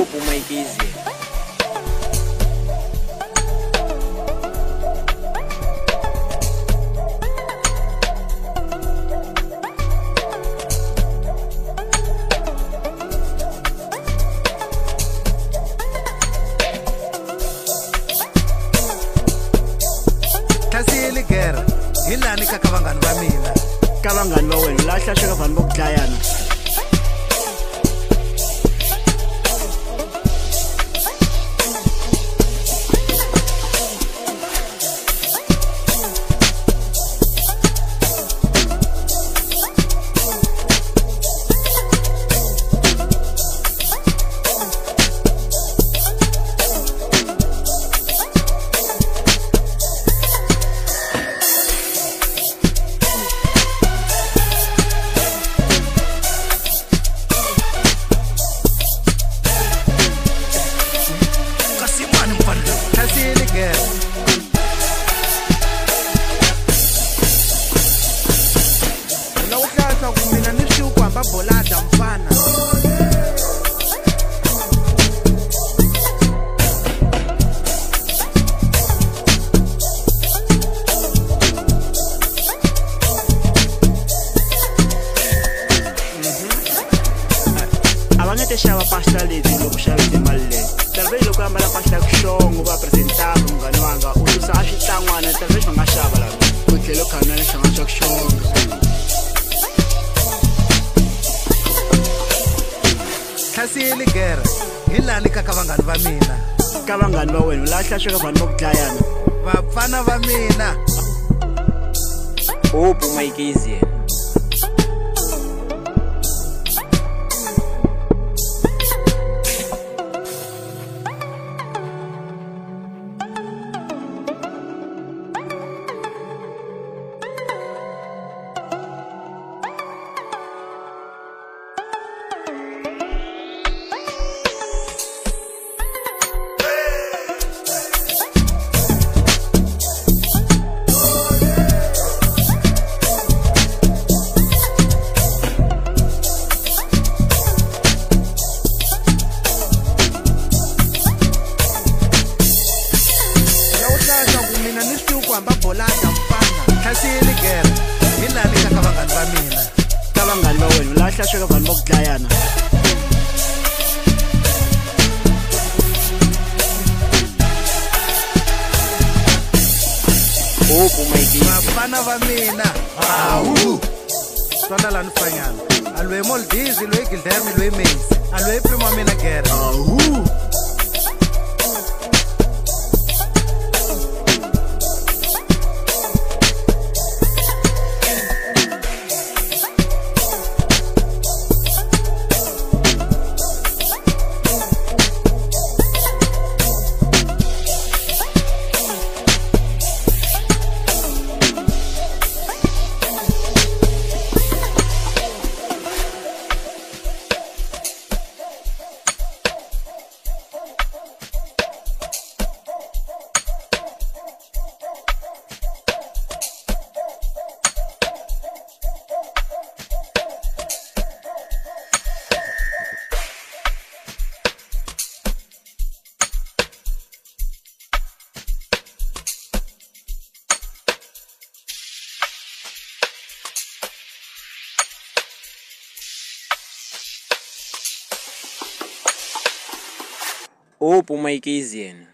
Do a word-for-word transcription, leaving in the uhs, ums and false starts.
Hope umayikizi. Thasile gera hilani ka kabangani ba mina kabangani ba wena la hlashwe ka vanhu bokudlayana mina nishuku amba bolada mfana abangete shaba pasta leti loko xavete mali leyi talvez loko ambala pasta ya kuxongo va presentaka munghani wanga u susa a xitlangwana talvez va nga xava lava u tlhela u khanela xitlangwana xa kuxongo Thasile gera hilani ka kabangani ba mina kabangani ba wena la hlashwe ka vanhu bokudlayana vafana va mina Hope umayikizi. mina nishuku amba bolada mfana Thasile gera hilani ka kabangani ba mina kabangani ba wena la hlashwe ka vanhu bokudlayana Hope umayikizi. vafana va mina awu sona lani fanyana alwe moldizi lwe gildermi lwe mezi alwe primo wa mina gera awu Hope umayikizi.